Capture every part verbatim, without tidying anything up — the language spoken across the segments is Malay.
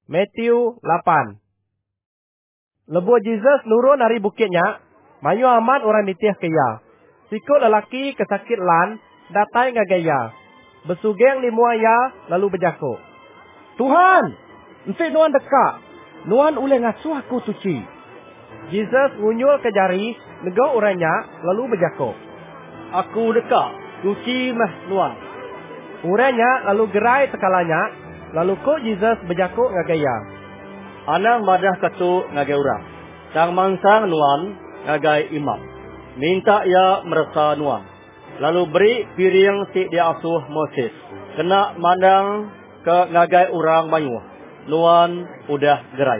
Matthew lapan. Lebuh Jesus nurun dari bukitnya, mayu amat orang nitiah kaya. Sikut lelaki kesakit lan, datai ngagaya. Besugeng limua ya, lalu berjakuk. Tuhan, ente nuan dekat. Nuan boleh ngasuh aku suci. Jesus ngunyul ke jari, negau orangnya, lalu berjakuk. Aku dekat, suci mah nuan. Orangnya lalu gerai sekalanya, lalu kok Jesus berjakuk ngagaya. Anak madah katu ngagai orang. Sang mansang nuan ngagai imam. Minta ia merasa nuan. Lalu beri piring si dia asuh Moses. Kena mandang ke ngagai orang mayuh. Nuan udah gerai.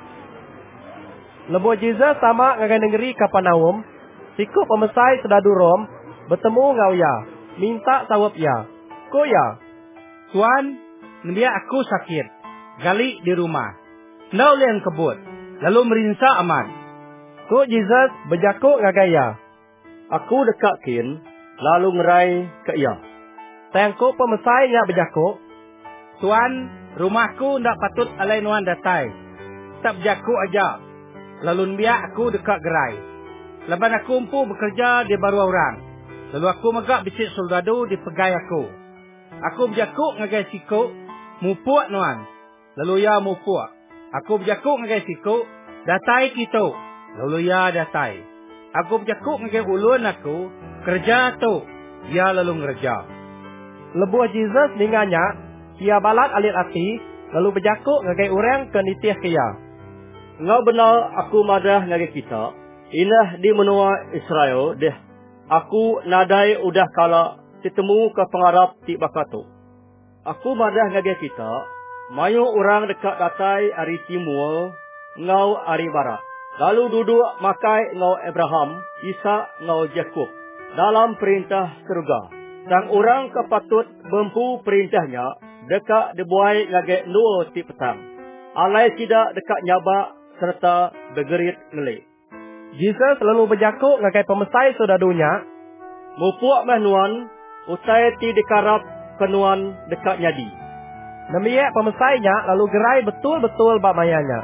Lebuh Jesus sama ngagai negeri Kapernaum. Sikut pemesai sedadu Rom. Bertemu ngau ya. Minta sawap ya. Ko ya. Tuan, dia aku sakit. Gali di rumah. Nau liang kebut. Lalu merinsa aman. Ko Jesus berjakuk ngagaya. Aku dekat kin. Lalu ngerai ke ia. Tengkuk pemesainya berjakuk. Tuan, rumahku ndak patut alai nuan datai. Tak berjakuk aja. Lalu biar aku dekat gerai. Lepas aku umpu bekerja di baru orang. Lalu aku megak bisik soldado di pegai aku. Aku berjakuk ngagai sikuk. Mupuk nuan. Lalu ya mupuk. Aku berjakuk ngagai sikuk. Datai kita. Lalu ya datai. Aku berjakuk ngagai ulun aku. Kerja tu. Dia lalu ngerja. Lebuh Jesus ninganya. Ia balat alit hati. Lalu berjakuk ngagai orang ke nitiah kaya. Ngau benar aku madah ngagai kita. Inah di menua Israel deh. Aku nadai udah kala ditemu ke pengarap ti bakatu. Aku madah ngagai kita. Mayu orang dekat datai hari timur. Ngau hari barat. Lalu duduk makai ngau Abraham. Isa ngau Jakub. Dalam perintah surga. Dan orang kepatut bempu perintahnya dekat dibuai ngagai nua ti petang. Alai tidak dekat nyabak serta bergerit ngelik. Jesus lalu berjakuk ngagai pemesai saudadunya. Mupuk mah nuan, utai ti dikarap kenuan dekat nyadi. Nemiak pemesainya lalu gerai betul-betul bak mayanya.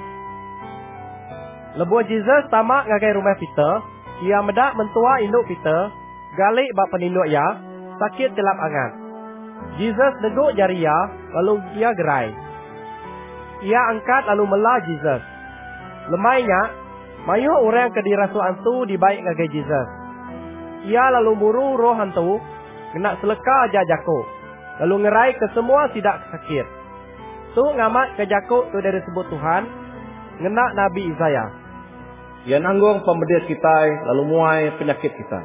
Lebuh Jesus tamak ngagai rumah Peter. Ia medak mentua induk Peter. Galik bak peninduk ya. Sakit telap angan. Jesus neguk jari ya. Lalu ia gerai. Ia angkat lalu melah Jesus. Lemainya. Mayu orang ke dirasu hantu dibaik ngagai Jesus. Ia lalu muru roh hantu. Kena seleka aja jakuk. Lalu ngerai ke semua sidak sakit. Tu ngamat ke jakuk tu dari sebut Tuhan. Ngenak Nabi Isaiah. Ia nanggung pembedian kita, lalu muai penyakit kita.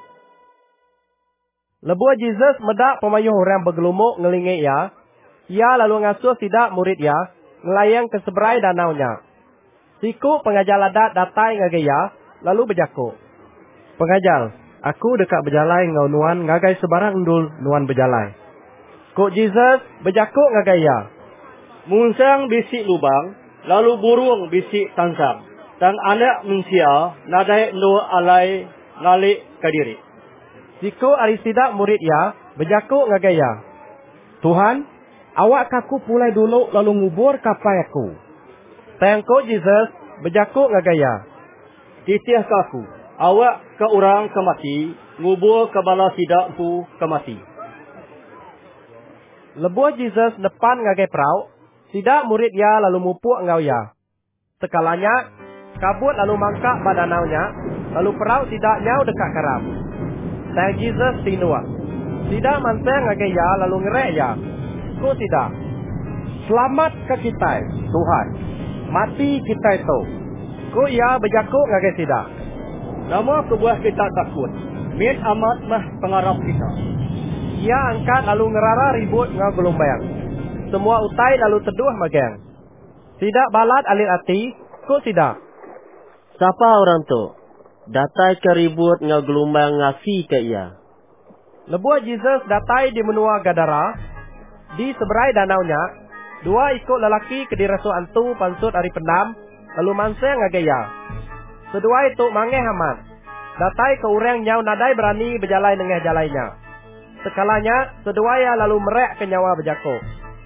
Lebuh Jesus medak pemayuh orang bergelumuk ngelingik ya. Ia lalu ngasuh sidak murid ya. Ngelayang ke seberai danaunya. Siku pengajar ladat datai ngagaya. Lalu berjakuk. Pengajar, aku dekat berjalai ngau nuan ngagai sebarang endul nuan berjalai. Kok Jesus berjakuk ngagaya. Munsang bisik lubang, lalu burung bisik tansang. Dan anak manusia nadai no alai ngalik kadiri. Siku arisidak murid ya berjakuk ngagaya. Tuhan, awak kaku pulai dulu lalu ngubur kapai aku. Tengkuk Jesus berjakuk ngagaya. Titiah kaku, awak ke orang kemati, ngubur ke bala sidak pu kemati. Lebuh Jesus depan ngagai perau. Sidak murid ya lalu mupuk ngau ya. Sekalanya, kabut lalu mangkak badanaunya. Lalu perau sidak nyau dekat karam. Tang Jesus tinua. Sidak manseng ngagai ya lalu ngerek ya. Ku sidak. Selamat ke kita, Tuhan. Mati kita itu. Ku ia berjakuk ngagai sidak. Nama kebuah kita takut. Min amat mah pengarap kita. Ia angkat lalu ngerara ribut ngau gelombang. Semua utai lalu teduh magang. Sidak balat alit hati. Ku sidak. Siapa orang tu? Datai ke ribut ngau gelombang ngasi ke ia. Lebuh Jesus datai di menua Gadara. Di seberai danaunya. Dua ikut lelaki ke dirasu antu pansut hari penam. Lalu manseng ngagaya. Sedua itu mangeh amat. Datai ke orang nyau nadai berani berjalai dengan jalainya. Sekalanya, sedua ya lalu merek ke nyawa berjakuk.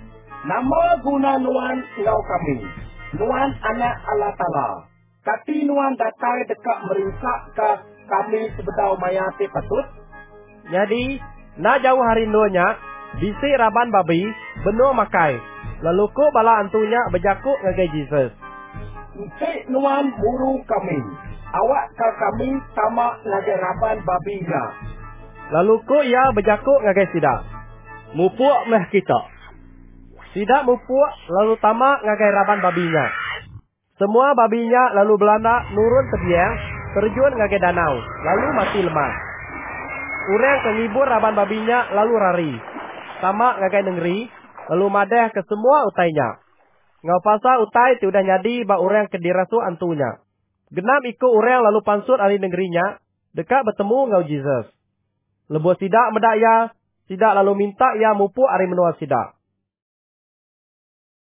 Nama guna nuan ngau kami. Nuan anak Allah Ta'ala. Kati nuan datai dekat meringsak ke kami sebedau mayati patut. Jadi, nak jauh hari nuanya, bisik raban babi, benua makai. Lalu ko bala antunya berjakuk ngagai Jesus. Untuk nuan buru kami. Awak ke kami sama ngagai raban babi na. Lalu ko ia berjakuk ngagai sidak. Mupuk meh kita. Sidak mupuk lalu tamak ngagai raban babinya. Semua babinya lalu belanda nurun tebiang, terjun ngagai danau, lalu mati lemah. Urang kengibur raban babinya lalu rari. Tamak ngagai negeri, lalu madeh ke semua utainya. Ngau pasa utai ti udah nyadi ba urang ke dirasu antunya. Genap ikut urang lalu pansut ahli negerinya, dekat bertemu ngau Jesus. Lebuh sidak medak ya, sidak lalu minta ya mupuk ari menua sidak.